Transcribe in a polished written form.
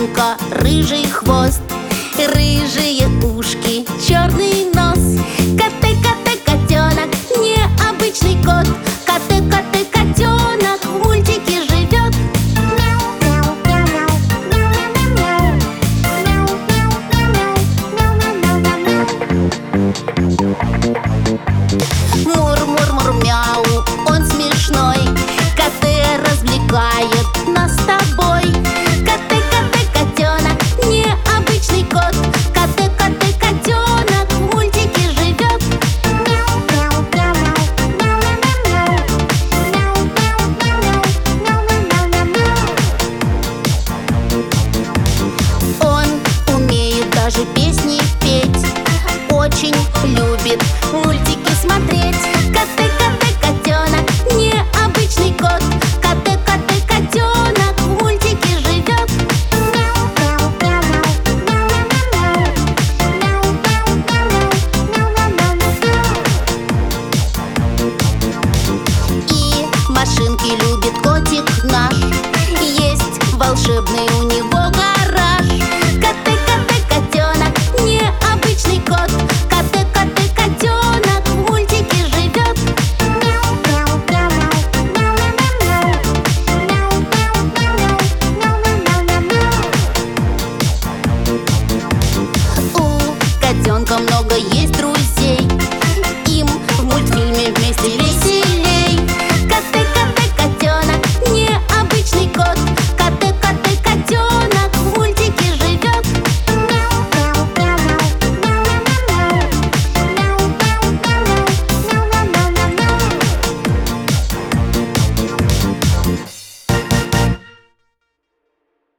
котенка рыжий хвост, рыжие ушки, черный нос. Коты, коты, котенок, необычный кот. Коты, коты, котенок в мультике живет. Мур-мур-мур-мяу, он смешной. Коты развлекает нас с тобой. Коты, коты, котенок, необычный кот. Коты, коты, котенок в мультике живет. Он умеет даже песни петь, очень любит мультики смотреть. Коты, коты, котенок, необычный кот. Коты, коты, котенок в мультике живет. И машинки любит котик наш, есть волшебный у него гараж. Коты, коты, котенок, необычный кот. Коты, коты, котенок в мультике живет. У котенка много есть друзей.